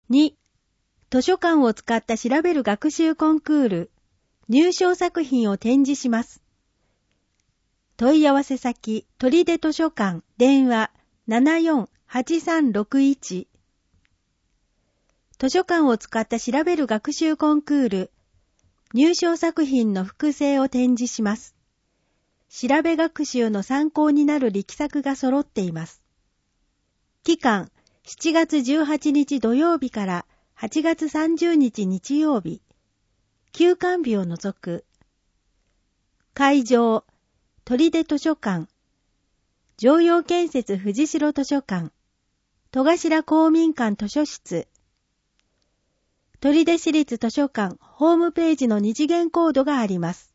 2、図書館を使った調べる学習コンクール、入賞作品を展示します。問い合わせ先、取手図書館、電話 74-8361。図書館を使った調べる学習コンクール、入賞作品の複製を展示します。調べ学習の参考になる力作が揃っています。期間、7月18日土曜日から8月30日日曜日。休館日を除く。会場、取手図書館。常陽建設藤代図書館。戸頭公民館図書室。取手市立図書館ホームページの二次元コードがあります。